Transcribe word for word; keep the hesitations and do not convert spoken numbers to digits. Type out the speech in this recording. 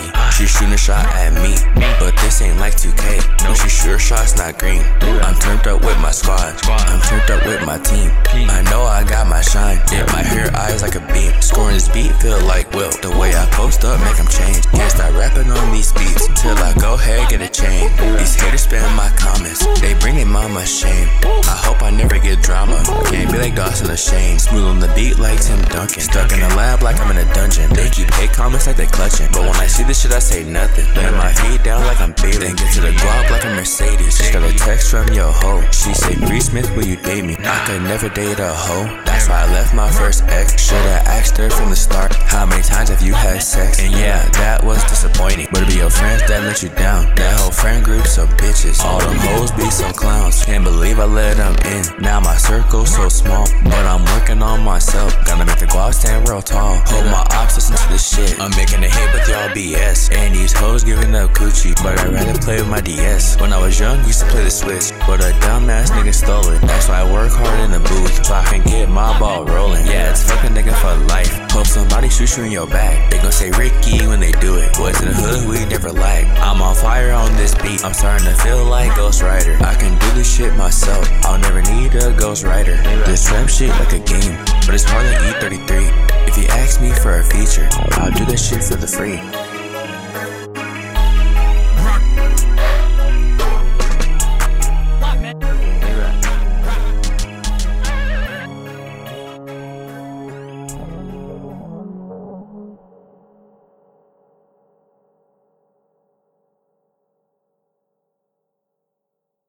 She shooting a shot at me, but this ain't like two K. When she shoot her shot, it's not green. I'm turned up with my squad, I'm turned up with my team. I know I got my shine, it might hurt eyes like a beam. Scoring this beat feel like Will, the way I post up make them change. Can't start rapping on these beats till I go ahead get a chain. These haters spam my comments, they bring their mama shame. I hope I never get drama, can't be like Dawson or Shane. Smooth on the beat like Tim Duncan, stuck in a lab like I'm in a dungeon. They keep hate comments like they clutching, but when I see this shit I say nothing. Lay my feet down like I'm Bailey, then get to the guap like a Mercedes. Just got a text from your hoe, she say Bree Smith, will you date me? I could never date a hoe, that's why I left my first ex. Shoulda asked her from the start, how many times have you had sex? And yeah, that was disappointing, but it be your friends that let you down. That whole friend group so bitches, all them hoes be some clowns. Can't believe I let them in, now my circle's so small, but I'm working on myself. Gotta make the guap stand real tall. Hope my ops listen to this shit, I'm making a hit with y'all B S. And these hoes giving up coochie, but I'd rather play with my D S. When I was young, used to play the Switch, but a dumbass nigga stole it. That's why I work hard in the booth, so I can get my ball rolling. Yeah, it's fuck a nigga for life. Hope somebody shoots you in your back, they gon' say Ricky when they do it. Boys in the hood, we never lag. I'm on fire on this beat, I'm starting to feel like Ghost Rider. I can do this shit myself, I'll never need a Ghost Rider. This trap shit like a game, but it's hard to E thirty-three. If you ask me for a feature, I'll do that shit for the free.